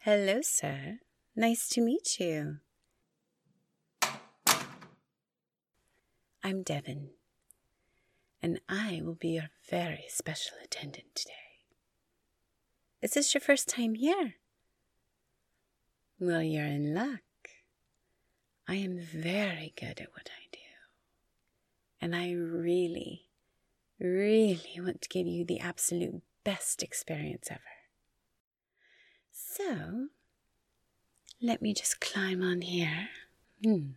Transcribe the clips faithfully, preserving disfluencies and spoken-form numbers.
Hello, sir. Nice to meet you. I'm Devon, and I will be your very special attendant today. Is this your first time here? Well, you're in luck. I am very good at what I do, and I really, really want to give you the absolute best experience ever. So, let me just climb on here. Hmm.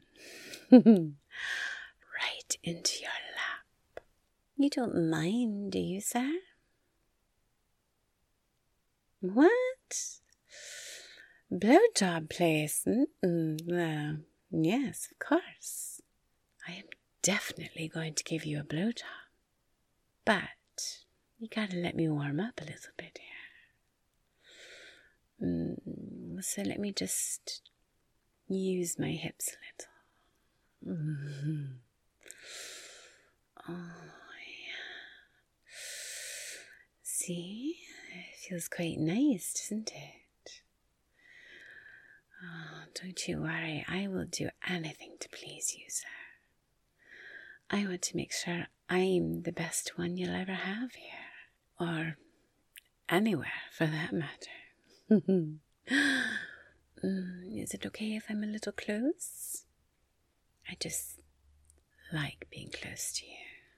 Right into your lap. You don't mind, do you, sir? What? Blowjob place? Mm-mm. Well, yes, of course. I am definitely going to give you a blowjob. But you gotta let me warm up a little bit here. Mm, so let me just use my hips a little. Mm-hmm. Oh, yeah. See? It feels quite nice, doesn't it? Oh, don't you worry. I will do anything to please you, sir. I want to make sure I'm the best one you'll ever have here. Or anywhere, for that matter. mm, is it okay if I'm a little close? I just like being close to you.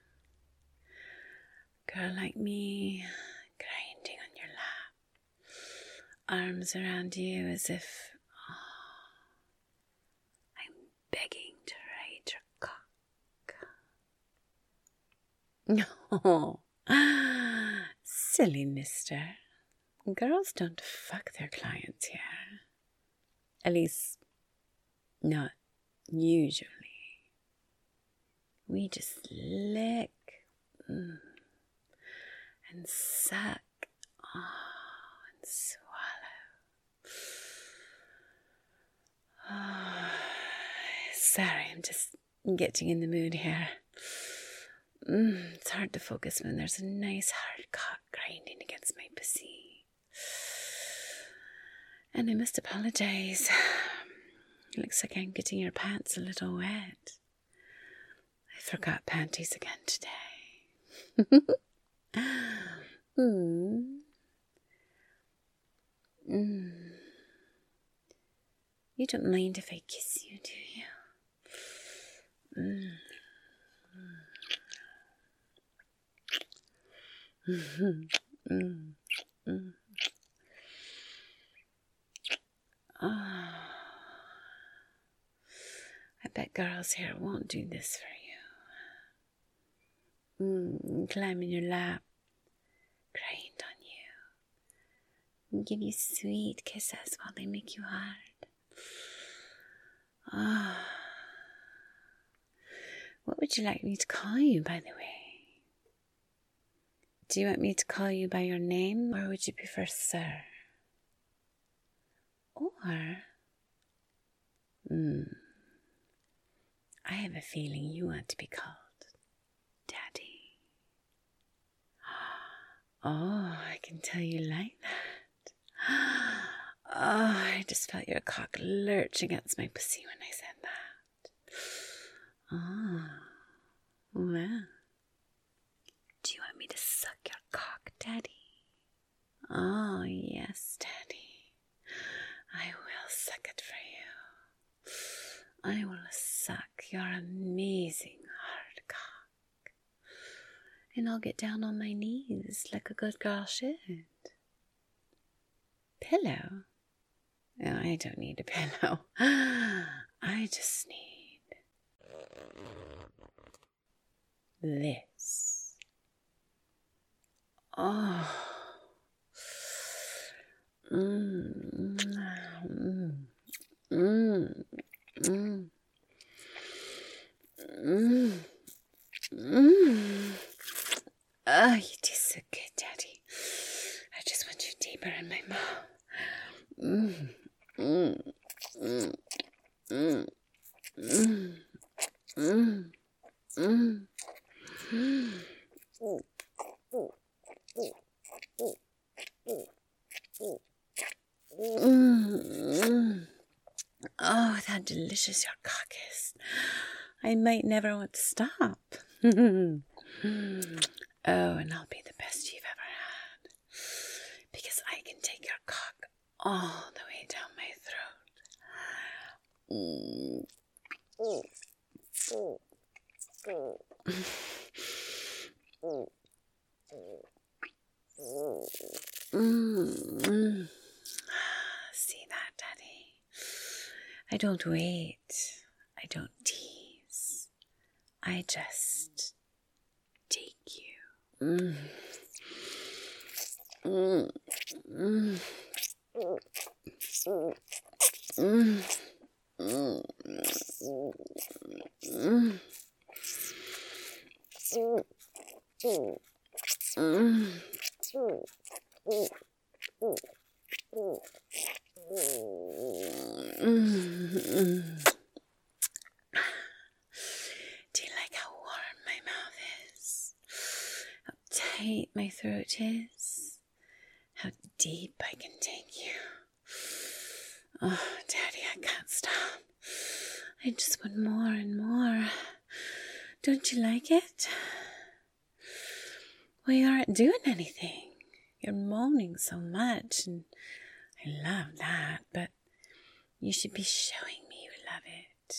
Girl like me, grinding on your lap, arms around you as if oh, I'm begging to ride your cock. No, silly mister. Girls don't fuck their clients here. At least, not usually. We just lick mm, and suck oh, and swallow. Oh, sorry, I'm just getting in the mood here. Mm, it's hard to focus when there's a nice hard cock grinding against my pussy. And I must apologize. It looks like I'm getting your pants a little wet. I forgot panties again today. mm. Mm. You don't mind if I kiss you, do you? Mm. Mm-hmm. Mm. Mm. Oh. I bet girls here won't do this for you. Mm. Climb in your lap, grind on you, and give you sweet kisses while they make you hard. Oh. What would you like me to call you, by the way? Do you want me to call you by your name, or would you prefer sir? Or, hmm, I have a feeling you want to be called Daddy. Oh, I can tell you like that. Oh, I just felt your cock lurch against my pussy when I said that. Oh, well. Do you want me to suck your cock, Daddy? Oh, yes, Daddy. I will suck it for you. I will suck your amazing hard cock. And I'll get down on my knees like a good girl should. Pillow? Oh, I don't need a pillow. I just need this. Oh. Mm. Mm. Mm. Mm. Mm. Mm. Oh, you do so good, Daddy. I just want you deeper in my mouth. Mm. Mm. Mm. Mm. Mm. Mm. Mm. Mm. Mm. Oh, how delicious your cock is. I might never want to stop. Oh, and I'll be the best you've ever had. Because I can take your cock all the way down my throat. Mm. See that, Daddy? I don't wait. I don't tease. I just take you. Mm. Mm. Mm. Mm. Mm. Mm. Mm. Mm. Do you like how warm my mouth is? How tight my throat is? How deep I can take you? Oh, Daddy, I can't stop. I just want more and more. Don't you like it? Well, you aren't doing anything. You're moaning so much, and I love that, but you should be showing me you love it.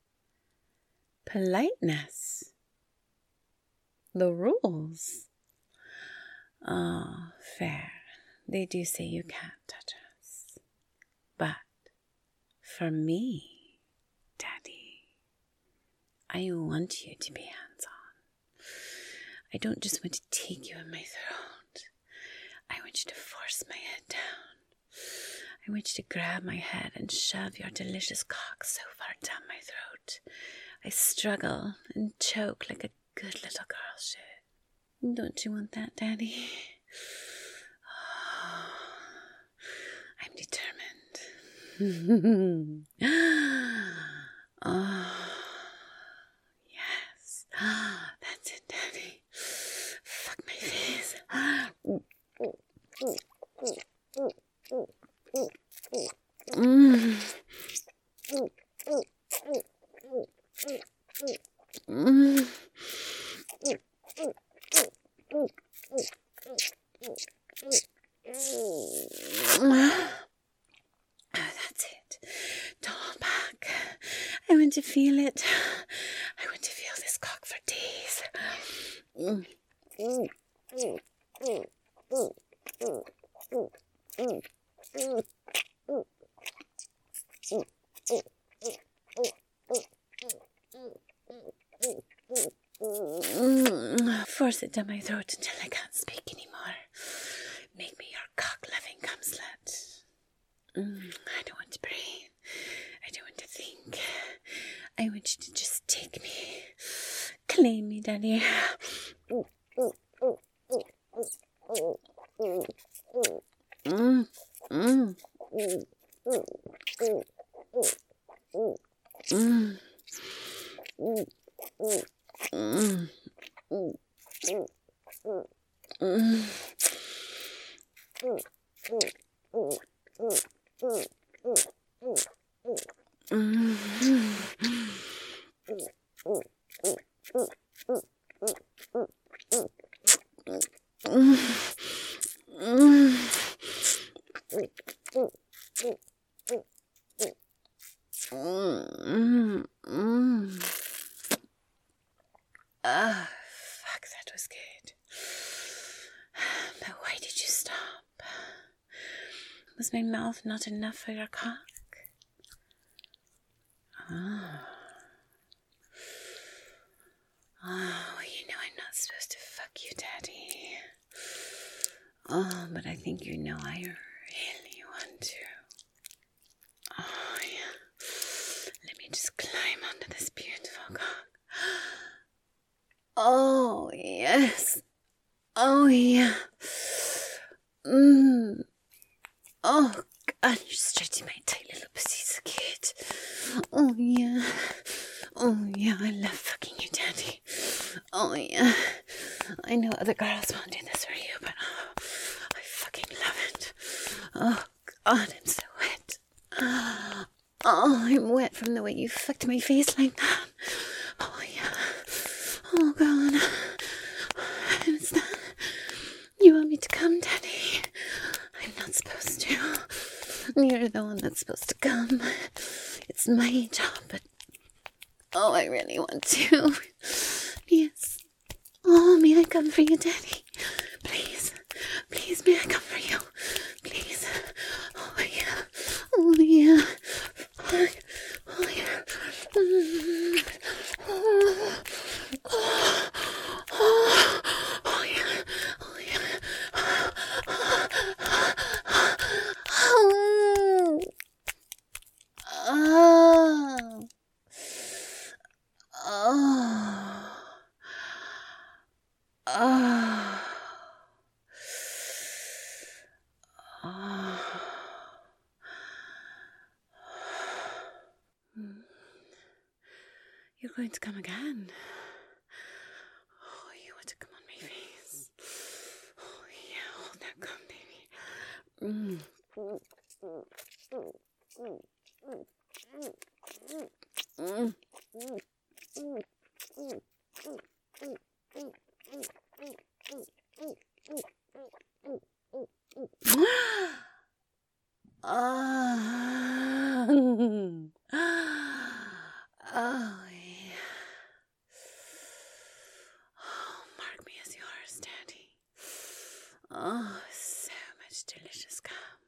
Politeness. The rules. Oh, fair. They do say you can't touch us. But for me, Daddy, I want you to be hands-on. I don't just want to take you in my throat. I want you to force my head down. I want you to grab my head and shove your delicious cock so far down my throat. I struggle and choke like a good little girl should. Don't you want that, Daddy? Oh, I'm determined. Oh, yes. That's it, Daddy. Fuck my face. Mm. Mm. Oh, that's it. Don't hold back. I want to feel it. I want to feel this cock for days. Mm. Mm. Mm. Mm. Mm. Mm. Mm. Mm. Force it down my throat until I can't speak anymore. Make me your cock-loving cum slut. Mm. I don't want to breathe. I don't want to think. I want you to just take me. Claim me, Daddy. Mm. Mm. Mm. Mm. Mm. Mm. Ah, fuck, that was good. But why did you stop? Was my mouth not enough for your cock? Oh. Oh, you know I'm not supposed to fuck you, Daddy. Oh, but I think you know I really want to. Oh, yeah. Let me just climb onto this beautiful cock. Oh, yes. Oh, yeah. Mmm. Oh, God, you're stretching my tight little pussy so cute. Oh, yeah. Oh, yeah, I love fucking you, Daddy. Oh, yeah. I know other girls won't do this for you, but oh, I fucking love it. Oh, God, I'm so wet. Oh, I'm wet from the way you fucked my face like that. Oh, yeah. Oh, God. What's that? You want me to come, Daddy? I'm not supposed to. You're the one that's supposed to come. It's my job, but... Oh, I really want to. Yes. Oh, may I come for you, Daddy? Please. Please, may I come for you? Please. Oh, yeah. Oh, yeah. Oh, oh yeah. Mm. Oh. Oh. Oh. Oh, yeah. Oh, yeah. Oh. Oh. Oh. Oh. Oh. You're going to come again. Oh, you want to come on my face. Oh, yeah. Oh, now come, baby. Mm. Mm. Ah. Oh, yeah. Oh, mark me as yours, Daddy. Oh, so much delicious cum.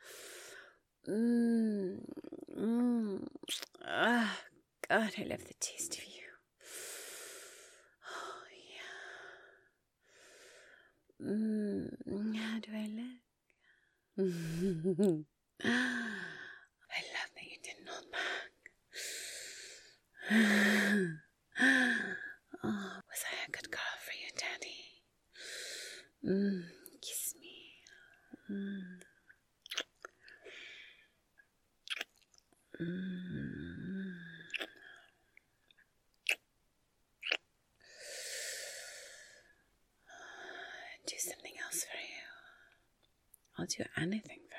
Mmm. Mmm. Ah, God, I love the taste of you. Oh, yeah. Mmm. How do I look? I love that you didn't hold back. Oh, was I a good girl for you, Daddy? Mm, kiss me. Mm. Mm. Do something else for you. I'll do anything for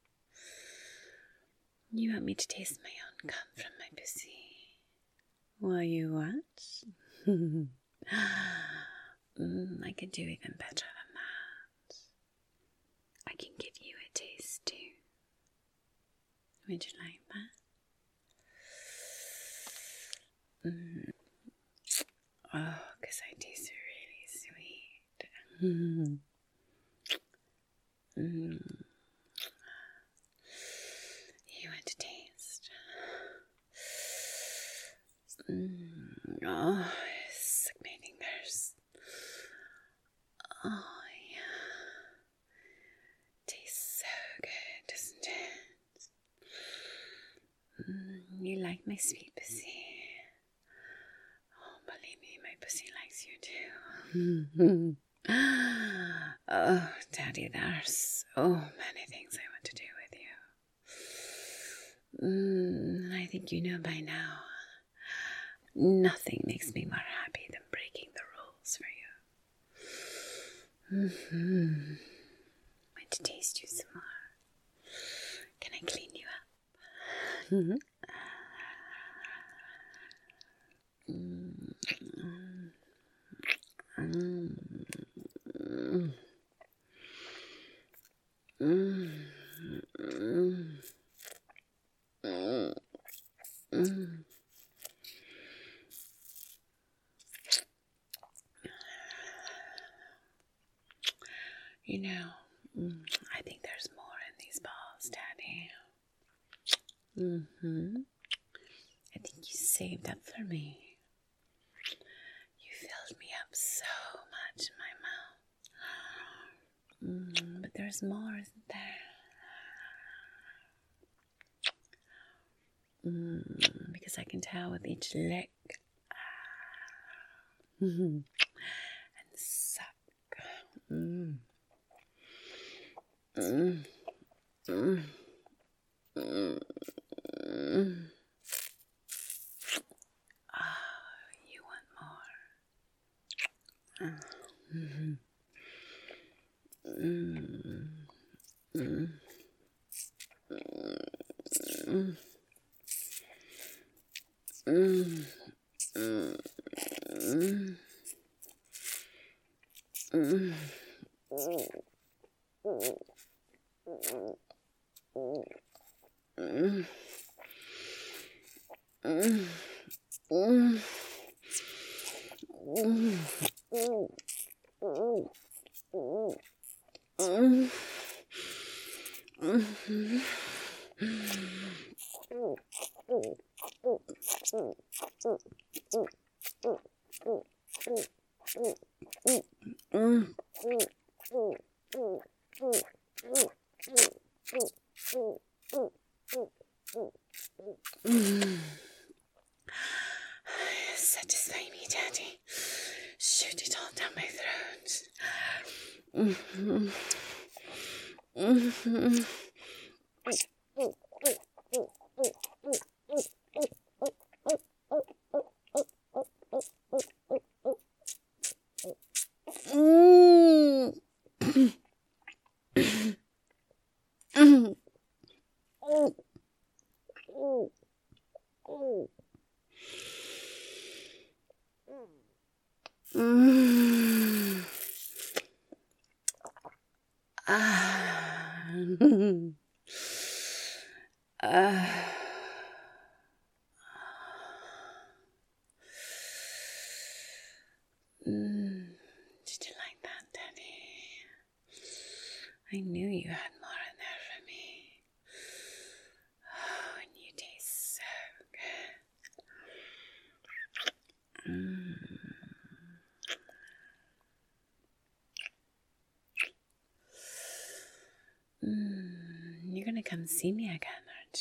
you. You want me to taste my own cum from my pussy? Well, you what? mm, I can do even better than that. I can give you a taste too. Would you like that? Mm. Oh, because I taste really sweet. Mm. Mm. You want to taste? Mm. Oh, suck my fingers. Oh, yeah. Tastes so good, doesn't it? Mm. You like my sweet pussy? Oh, believe me, my pussy likes you too. Oh, Daddy, there are so many things I want to do with you. Mm, I think you know by now. Nothing makes me more happy than breaking the rules for you. Mm-hmm. I want to taste you some more. Can I clean you up? Mm-hmm. Mm-hmm. Mm. Mm. Mm. Mm. You know, I think there's more in these balls, Daddy. Mm-hmm. I think you saved up for me. You filled me up so much in my mouth. Mm, but there's more, isn't there? Mm, because I can tell with each lick and suck. Mm. Mm. Mm. Mm. Mm. Oh, you want more? Mm-hmm. Mm. Mm. Mm. Mm. Mm. Mm. Mm. Mm. Mm. Mm. Satisfy me, Daddy. Shoot it all down my throat. Mm-hmm. Mm-hmm. Mm. Mm. Ah. Ah. Mm. Did you like that, Daddy? I knew you had more in there for me. Oh, and you taste so good. Mm. Mm. You're gonna come see me again, aren't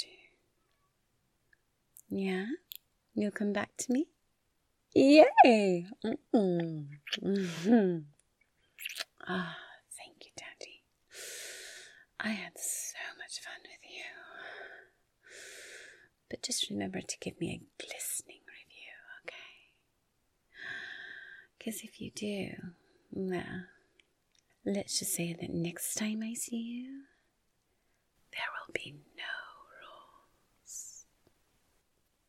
you? Yeah? You'll come back to me? Yay! Mm-mm. Mm-hmm. Ah, thank you, Daddy. I had so much fun with you. But just remember to give me a glistening review, okay? Because if you do, well, let's just say that next time I see you, there will be no